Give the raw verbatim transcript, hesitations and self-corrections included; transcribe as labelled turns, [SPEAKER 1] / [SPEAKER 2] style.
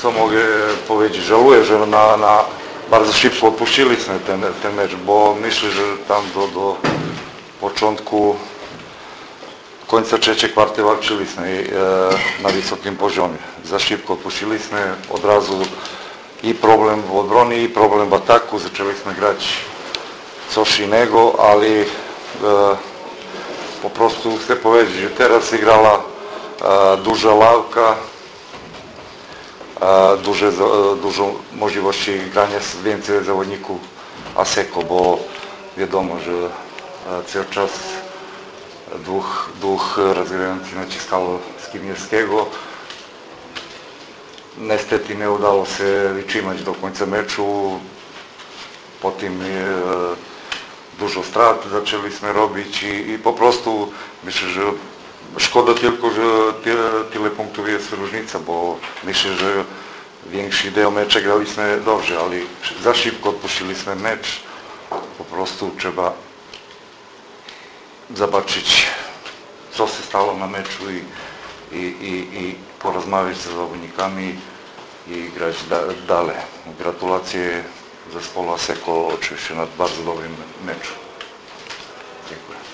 [SPEAKER 1] co mogę powiedzieć? Żałuję, że na, na bardzo szybko odpuściliśmy ten, ten mecz, bo myślę, że tam do, do początku końca trzeciej kwarty walczyliśmy e, na wysokim poziomie. Za szybko odpuściliśmy, od razu i problem w odbroni, i problem w ataku. Zaczęliśmy grać coś innego, ali e, po prostu chcę powiedzieć, że teraz igrała e, duża ławka, e, duże, e, dużo możliwości grania z więcej zawodników Asseco, bo wiadomo, że e, cały czas dwóch, dwóch rozgrywających naciskało Skibniewskiego. Niestety nie udało się wytrzymać do końca meczu, potem e, dużo strat zaczęliśmy robić i, i po prostu myślę, że szkoda tylko, że tyle, tyle punktów jest różnica, bo myślę, że większy del mecza graliśmy dobrze, ale za szybko odpuściliśmy mecz. Po prostu trzeba zobaczyć, co się stało na meczu i, i, i, i porozmawiać z zawodnikami i grać da, dalej. Gratulacje zespołu Asseco oczywiście na bardzo dobrym meczu. Dziękuję.